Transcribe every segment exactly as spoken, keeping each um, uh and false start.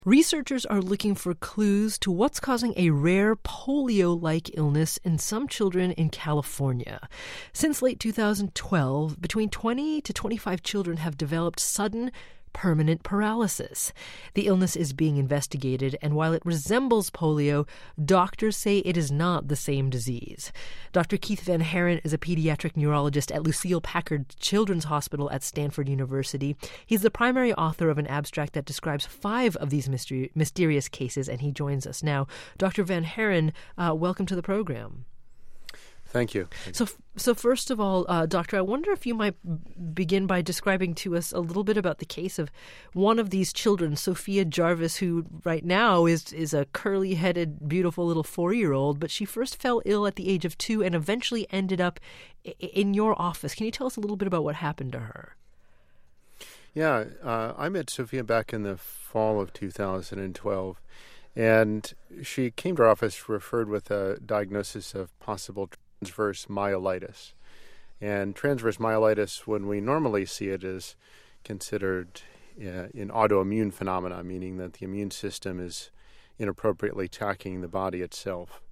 Researchers are looking for clues to what's causing a rare polio-like illness in some children in California. Since late two thousand twelve, between twenty to twenty-five children have developed sudden permanent paralysis. The illness is being investigated, and while it resembles polio, doctors say it is not the same disease. Doctor Keith Van Haren is a pediatric neurologist at Lucile Packard Children's Hospital at Stanford University. He's the primary author of an abstract that describes five of these mystery- mysterious cases, and he joins us now. Doctor Van Haren, uh, welcome to the program. Thank you. So, so first of all, uh, Doctor, I wonder if you might begin by describing to us a little bit about the case of one of these children, Sophia Jarvis, who right now is is a curly-headed, beautiful little four-year-old, but she first fell ill at the age of two and eventually ended up in your office. Can you tell us a little bit about what happened to her? Yeah, uh, I met Sophia back in the fall of two thousand twelve, and she came to our office referred with a diagnosis of possible transverse myelitis. And transverse myelitis, when we normally see it, is considered uh, an autoimmune phenomena, meaning that the immune system is inappropriately attacking the body itself.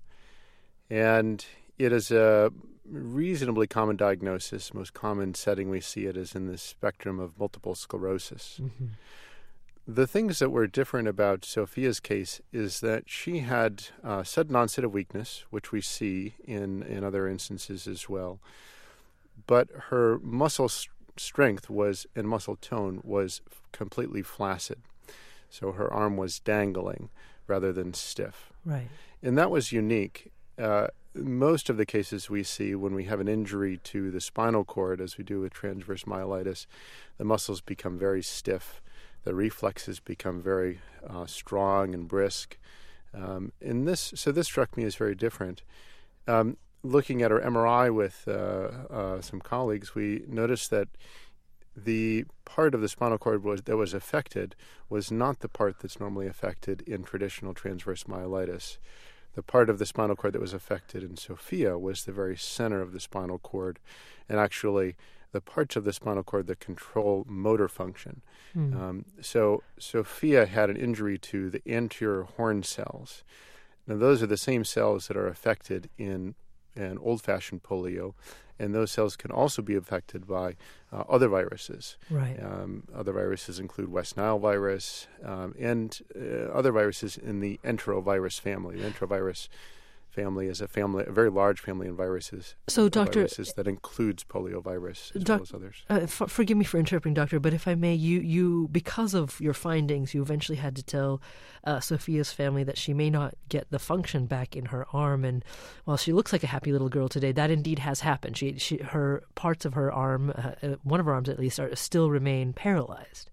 And it is a reasonably common diagnosis. Most common setting we see it is in the spectrum of multiple sclerosis. Mm-hmm. The things that were different about Sophia's case is that she had uh, sudden onset of weakness, which we see in, in other instances as well. But her muscle st- strength was and muscle tone was completely flaccid. So her arm was dangling rather than stiff. Right. And that was unique. Uh, most of the cases we see when we have an injury to the spinal cord, as we do with transverse myelitis, the muscles become very stiff. The reflexes become very uh, strong and brisk. Um, and this, so this struck me as very different. Um, looking at our M R I with uh, uh, some colleagues, we noticed that the part of the spinal cord was, that was affected was not the part that's normally affected in traditional transverse myelitis. The part of the spinal cord that was affected in Sophia was the very center of the spinal cord, and actually the parts of the spinal cord that control motor function. Mm. Um, so Sophia had an injury to the anterior horn cells. Now, those are the same cells that are affected in an old-fashioned polio, and those cells can also be affected by uh, other viruses. Right. Um, other viruses include West Nile virus um, and uh, other viruses in the enterovirus family. The enterovirus family is a family, a very large family in viruses. So, Doctor, viruses that includes poliovirus as doc, well as others. Uh, f- forgive me for interrupting, Doctor, but if I may, you, you because of your findings, you eventually had to tell uh, Sophia's family that she may not get the function back in her arm. And while she looks like a happy little girl today, that indeed has happened. She, she her parts of her arm, uh, one of her arms at least, are still remain paralyzed.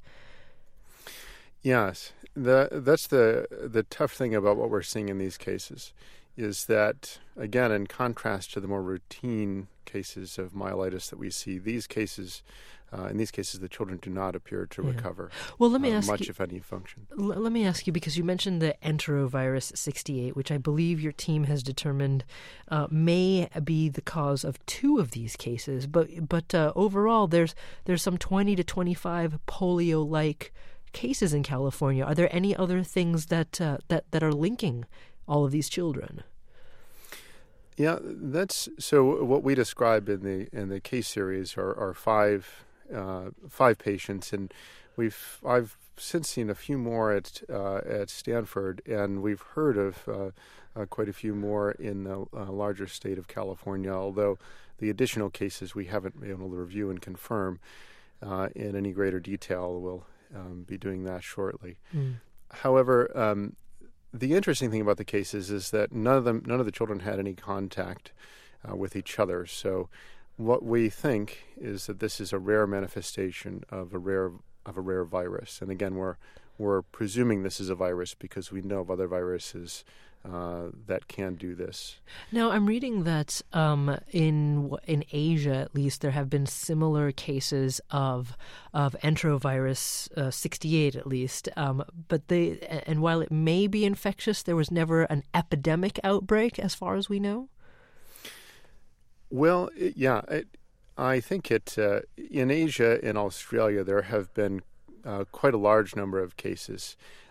Yes, the, that's the the tough thing about what we're seeing in these cases. Is that, again, in contrast to the more routine cases of myelitis that we see, these cases, uh, in these cases, the children do not appear to yeah. recover well, let me uh, ask much, you, if any, function. L- let me ask you, because you mentioned the enterovirus sixty-eight, which I believe your team has determined uh, may be the cause of two of these cases, but but uh, overall, there's there's some twenty to twenty-five polio-like cases in California. Are there any other things that uh, that that are linking all of these children? Yeah, that's so. What we describe in the in the case series are, are five uh, five patients, and we've I've since seen a few more at uh, at Stanford, and we've heard of uh, uh, quite a few more in the uh, larger state of California. Although the additional cases we haven't been able to review and confirm uh, in any greater detail. We'll um, be doing that shortly. Mm. However. Um, The interesting thing about the cases is that none of them, none of the children had any contact uh, with each other. So, what we think is that this is a rare manifestation of a rare of a rare virus. And again, we're we're presuming this is a virus because we know of other viruses uh, that can do this. Now, I'm reading that um, in in Asia, at least, there have been similar cases of of enterovirus uh, sixty-eight, at least. Um, but they and while it may be infectious, there was never an epidemic outbreak, as far as we know. Well, it, yeah, it, I think it uh, in Asia, in Australia, there have been uh, quite a large number of cases.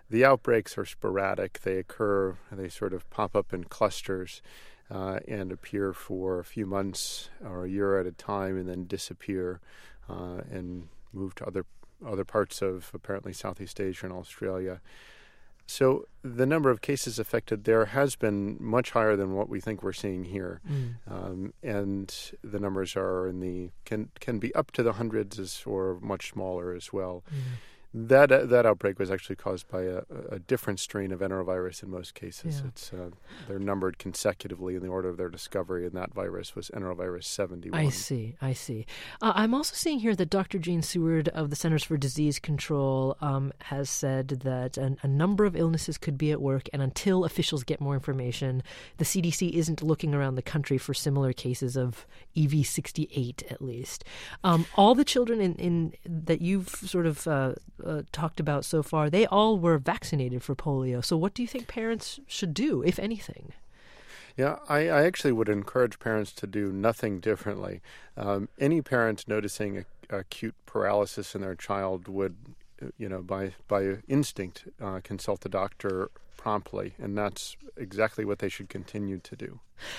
The outbreaks are sporadic. They occur, they sort of pop up in clusters uh, and appear for a few months or a year at a time and then disappear uh, and move to other other parts of apparently Southeast Asia and Australia. So the number of cases affected there has been much higher than what we think we're seeing here, mm. um, and the numbers are in the can can be up to the hundreds as, or much smaller as well. Mm. That uh, that outbreak was actually caused by a, a different strain of enterovirus in most cases. Yeah. It's uh, they're numbered consecutively in the order of their discovery, and that virus was enterovirus seventy-one. I see, I see. Uh, I'm also seeing here that Doctor Jane Seward of the Centers for Disease Control um, has said that an, a number of illnesses could be at work, and until officials get more information, the C D C isn't looking around the country for similar cases of E V sixty-eight, at least. Um, all the children in, in that you've sort of uh, Uh, talked about so far, they all were vaccinated for polio. So what do you think parents should do, if anything? Yeah, I, I actually would encourage parents to do nothing differently. Um, any parent noticing a, acute paralysis in their child would, you know, by by instinct, uh, consult the doctor promptly, and that's exactly what they should continue to do.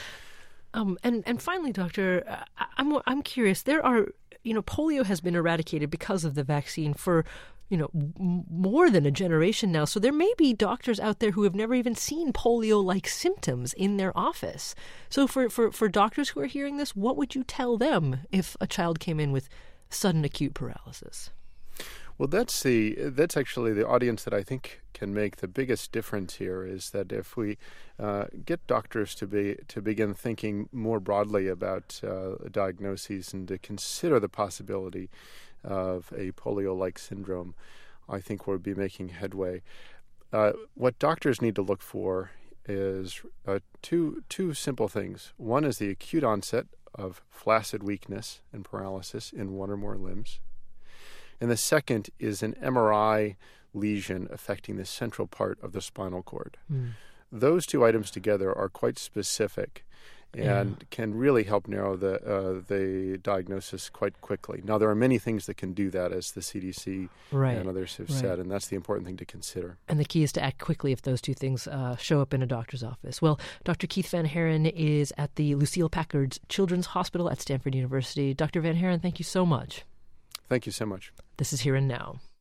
Um, and and finally, Doctor, uh, I'm I'm curious. There are, you know, polio has been eradicated because of the vaccine for, you know, m- more than a generation now. So there may be doctors out there who have never even seen polio-like symptoms in their office. So for, for, for doctors who are hearing this, what would you tell them if a child came in with sudden acute paralysis? Well, that's the that's actually the audience that I think can make the biggest difference here. Is that if we uh, get doctors to be to begin thinking more broadly about uh, diagnoses and to consider the possibility of a polio-like syndrome, I think we'll be making headway. Uh, what doctors need to look for is uh, two two simple things. One is the acute onset of flaccid weakness and paralysis in one or more limbs. And the second is an M R I lesion affecting the central part of the spinal cord. Mm. Those two items together are quite specific and yeah. can really help narrow the uh, the diagnosis quite quickly. Now, there are many things that can do that, as the C D C right. and others have right. said, and that's the important thing to consider. And the key is to act quickly if those two things uh, show up in a doctor's office. Well, Doctor Keith Van Haren is at the Lucile Packard Children's Hospital at Stanford University. Doctor Van Haren, thank you so much. Thank you so much. This is Here and Now.